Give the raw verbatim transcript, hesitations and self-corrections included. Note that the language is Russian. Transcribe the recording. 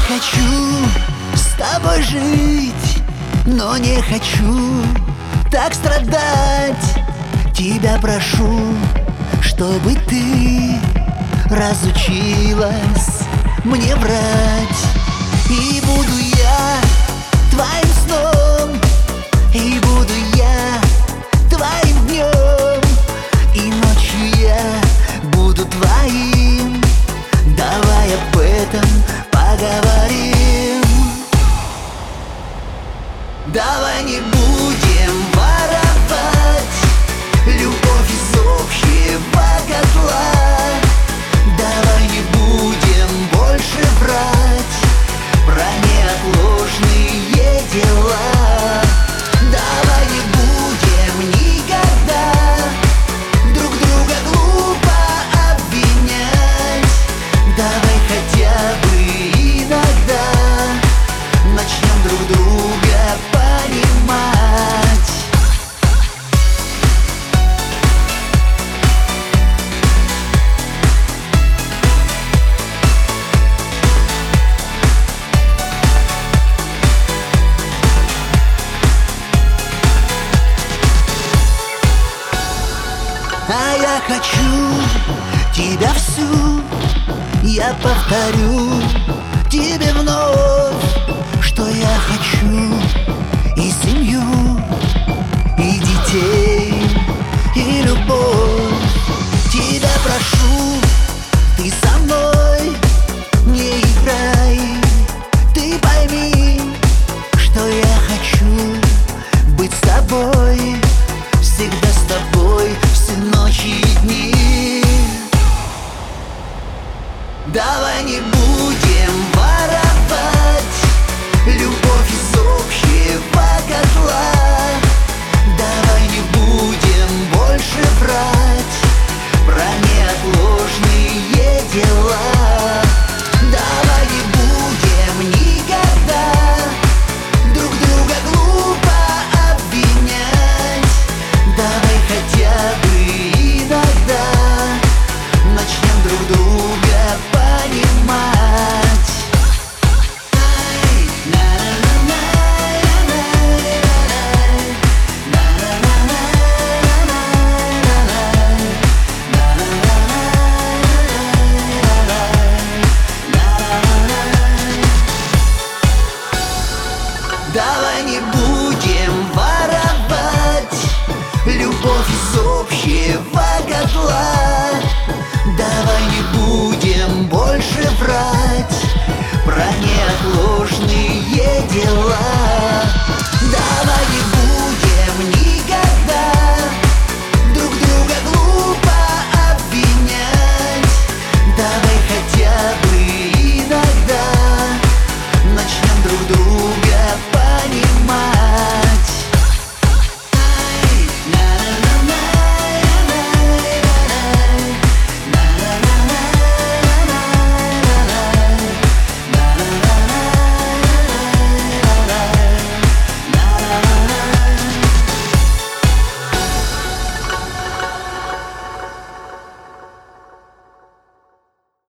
хочу с тобой жить, но не хочу так страдать. Тебя прошу, чтобы ты разучилась мне врать. И буду я твоим сном, и буду я твоим днем, и ночью я буду твоим. Давай об этом поговорим. Давай не будем воровать любовь из общего котла. Давай не будем больше врать про неотложные дела. Давай не будем никогда друг друга глупо обвинять. Давай хотя бы иногда начнем друг друга понимать. А я хочу тебя всю, я повторю тебе вновь, что я хочу и семью, и детей, и любовь. Тебя прошу, ты со мной не играй. Ты пойми, что я хочу быть с тобой, всегда с тобой, все ночи и дни. Давай не будем воровать любовь из общего котла. Давай не будем больше врать про неотложные дела. Давай не будем никогда друг друга глупо обвинять. Давай хотя бы иногда начнем друг друга понимать. Давай не будем воровать любовь из общего